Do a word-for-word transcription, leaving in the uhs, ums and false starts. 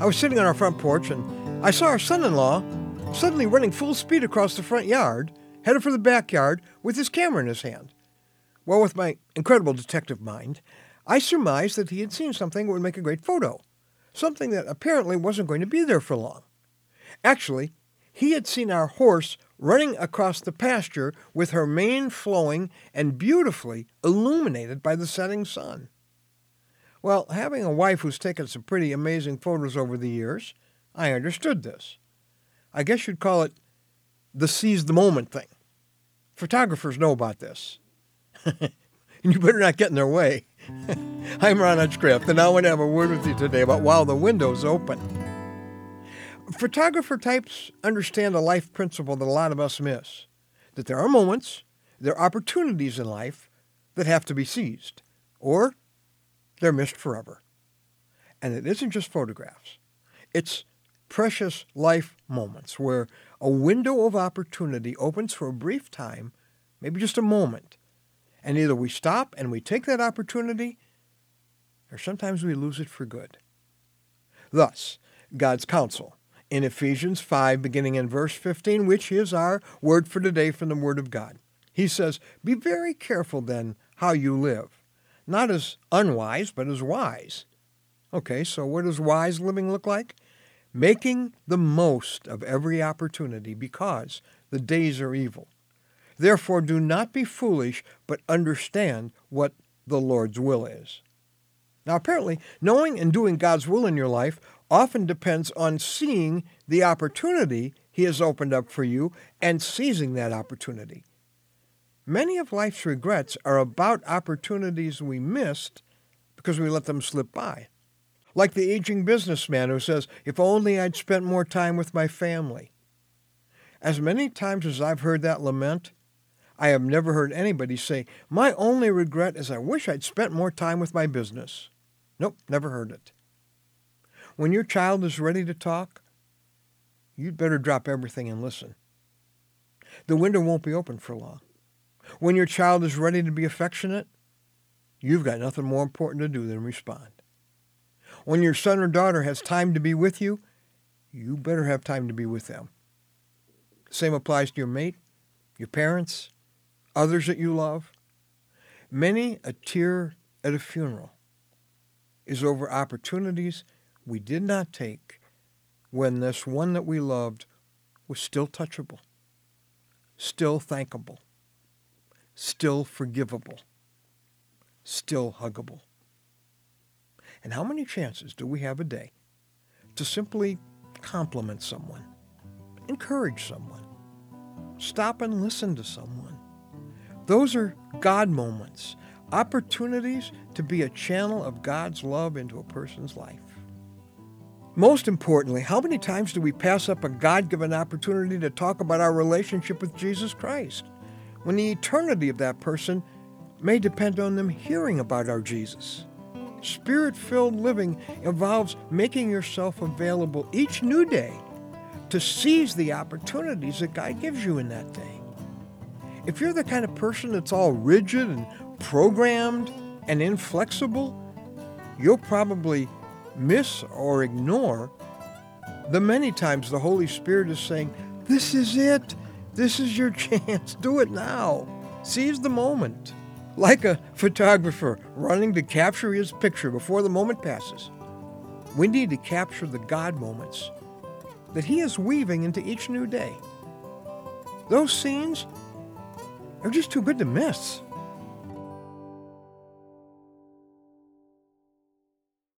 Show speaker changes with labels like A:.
A: I was sitting on our front porch and I saw our son-in-law suddenly running full speed across the front yard, headed for the backyard with his camera in his hand. Well, with my incredible detective mind, I surmised that he had seen something that would make a great photo, something that apparently wasn't going to be there for long. Actually, he had seen our horse running across the pasture with her mane flowing and beautifully illuminated by the setting sun. Well, having a wife who's taken some pretty amazing photos over the years, I understood this. I guess you'd call it the seize the moment thing. Photographers know about this. And you better not get in their way. I'm Ron Hutchcraft, and I want to have a word with you today about While the Window's Open. Photographer types understand a life principle that a lot of us miss, that there are moments, there are opportunities in life that have to be seized, or they're missed forever. And it isn't just photographs. It's precious life moments where a window of opportunity opens for a brief time, maybe just a moment, and either we stop and we take that opportunity, or sometimes we lose it for good. Thus, God's counsel in Ephesians five, beginning in verse fifteen, which is our word for today from the Word of God. He says, "Be very careful then how you live, not as unwise, but as wise." Okay, so what does wise living look like? Making the most of every opportunity because the days are evil. Therefore, do not be foolish, but understand what the Lord's will is. Now, apparently, knowing and doing God's will in your life often depends on seeing the opportunity He has opened up for you and seizing that opportunity. Many of life's regrets are about opportunities we missed because we let them slip by. Like the aging businessman who says, "If only I'd spent more time with my family." As many times as I've heard that lament, I have never heard anybody say, "My only regret is I wish I'd spent more time with my business." Nope, never heard it. When your child is ready to talk, you'd better drop everything and listen. The window won't be open for long. When your child is ready to be affectionate, you've got nothing more important to do than respond. When your son or daughter has time to be with you, you better have time to be with them. Same applies to your mate, your parents, others that you love. Many a tear at a funeral is over opportunities we did not take when this one that we loved was still touchable, still thankable, still forgivable, still huggable. And how many chances do we have a day to simply compliment someone, encourage someone, stop and listen to someone? Those are God moments, opportunities to be a channel of God's love into a person's life. Most importantly, how many times do we pass up a God-given opportunity to talk about our relationship with Jesus Christ, when the eternity of that person may depend on them hearing about our Jesus? Spirit-filled living involves making yourself available each new day to seize the opportunities that God gives you in that day. If you're the kind of person that's all rigid and programmed and inflexible, you'll probably miss or ignore the many times the Holy Spirit is saying, "This is it. This is your chance. Do it now. Seize the moment." Like a photographer running to capture his picture before the moment passes, we need to capture the God moments that He is weaving into each new day. Those scenes are just too good to miss.